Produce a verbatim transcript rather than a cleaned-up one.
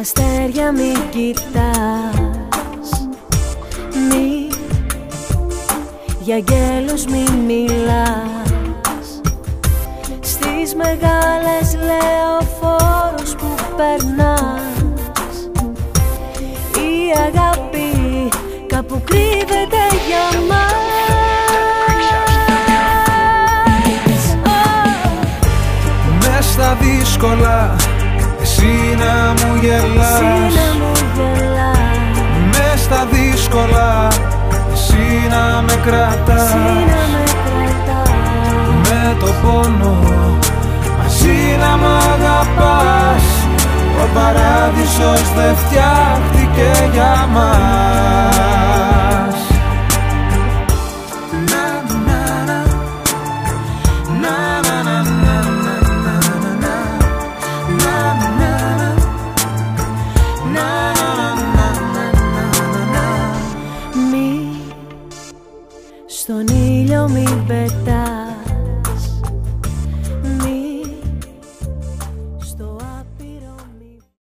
αστέρια μη κοιτάς, μη, για αγγέλους μη μιλάς. Στις μεγάλες λεωφόρους που περνάς, η αγάπη κάπου κρύβεται για μας. Μες στα δύσκολα εσύ να μου γελάς, μες στα δύσκολα εσύ να με κρατάς, με το πόνο μαζί να μ' αγαπάς. Ο παράδεισος δεν φτιάχτηκε για μας.